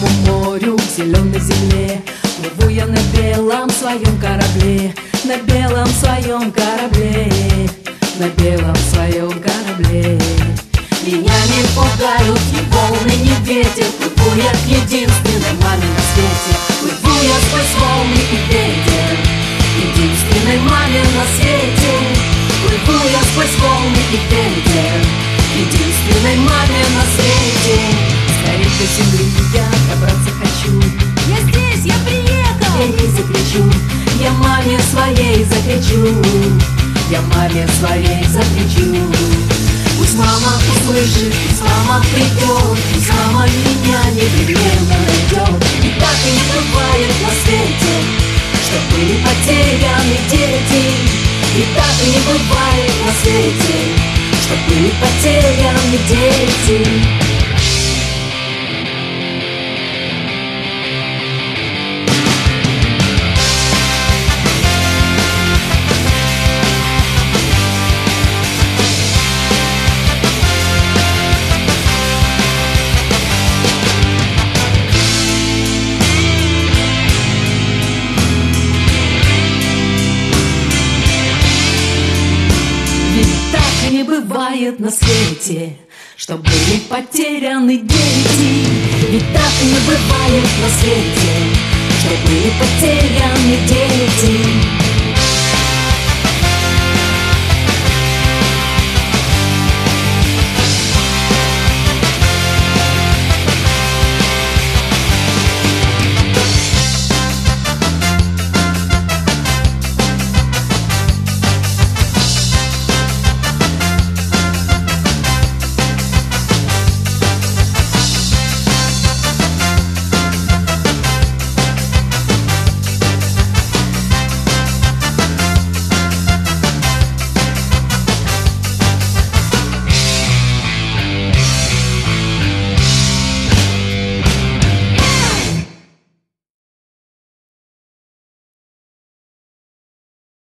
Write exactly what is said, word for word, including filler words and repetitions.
Синему морю, к зеленой земле плыву я на белом своем корабле, на белом своем корабле, на белом своем корабле. Меня не пугают ни волны, ни ветер. Плыву я к единственной маме на свете. Плыву я сквозь волны и ветер, единственной маме на свете. Плыву я сквозь волны и ветер, единственной маме на свете. Скорей до земли я добраться хочу. Я здесь, я приехал! Я ей закричу, я маме своей закричу, я маме своей закричу. Пусть мама услышит, пусть мама придет, пусть мама меня непременно найдет. И так и не бывает на свете, что были потеряны дети. И так и не бывает на свете, что были потеряны дети. Не бывает на свете, что были потеряны дети. Ведь так не бывает на свете, что были потеряны дети.